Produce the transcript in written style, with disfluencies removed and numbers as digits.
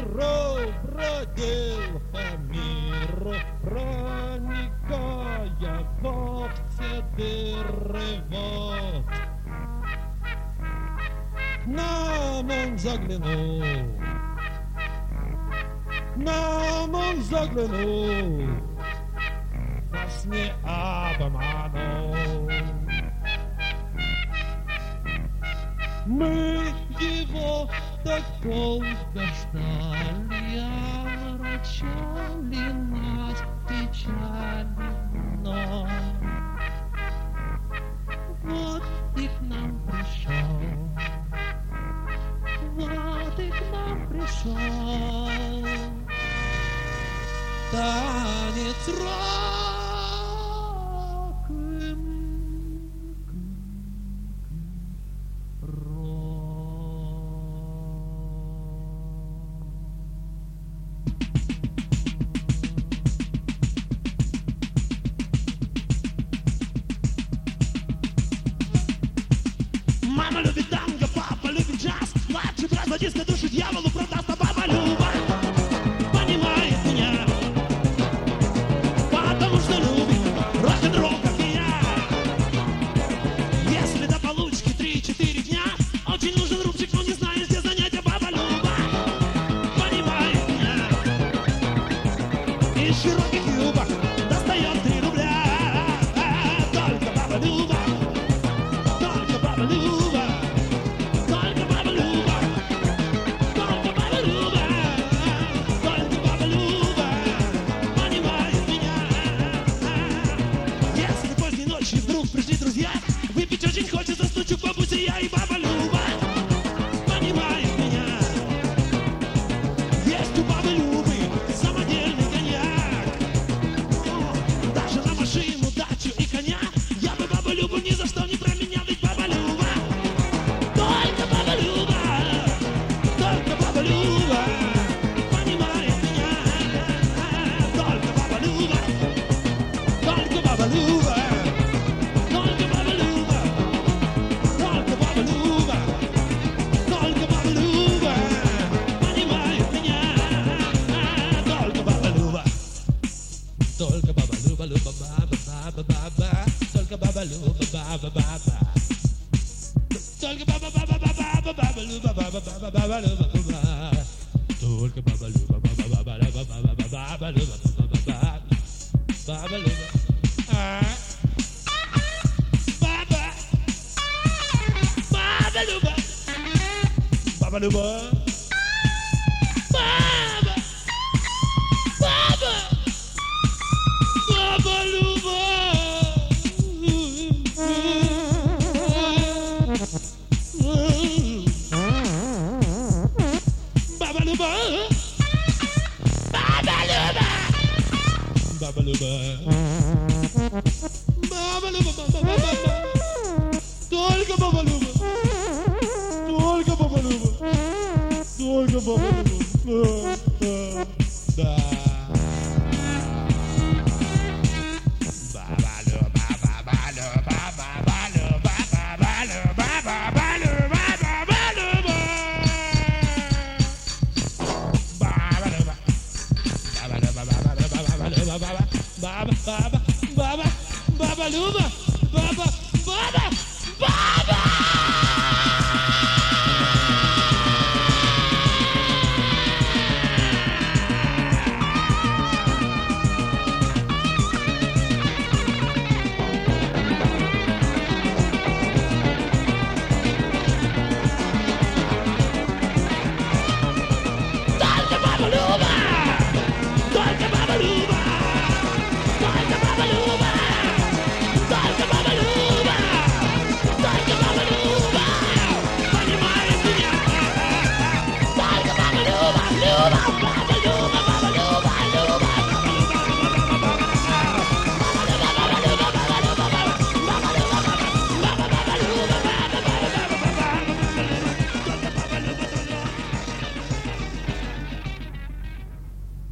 миров бродил по миру, проникая во все дыры вод. К нам он заглянул, к нам он заглянул, нас не обманул. Мы его так долго ждали, омрачали нас печали, но вот и к нам пришел, вот и к нам пришел танец рок. Мама любит танго, папа любит джаз. Младший брат водиска душу дьяволу продаст, а баба Люба понимает меня, потому что любит рок-н-ролл, как и я. Если до получки 3-4 дня, очень нужен рубчик, но не знаешь, где занятия. Баба Люба понимает меня, из широких юбок достает 3 рубля. Только баба Люба, только баба Люба. Пришли друзья, выпить очень хочется, стучу по бабуся я, и баба Люба понимает меня. Есть у бабы Любы самодельный коньяк, даже на машину, дачу и коня. Я бы бабу Любу ни за что не променял, ведь баба Люба, только баба Люба, только баба Люба понимает меня. Только баба Люба, только баба Люба. Только баба Люба, Люба, баба, баба, баба. Только баба Люба, баба, баба. Только баба, баба, баба, баба, Люба, баба, баба, баба, Люба, баба. Только баба Люба, баба, баба, баба, баба, баба, Люба, баба, баба, баба, Люба. Баба, баба Люба, баба Люба. Baba Luba, Baba Luba, Baba Luba, Baba Luba, Baba Luba, только Baba Luba, только Baba Luba, только Baba Luba, да. Baba, Baba, Baba, Baba, Baba Luba, Baba.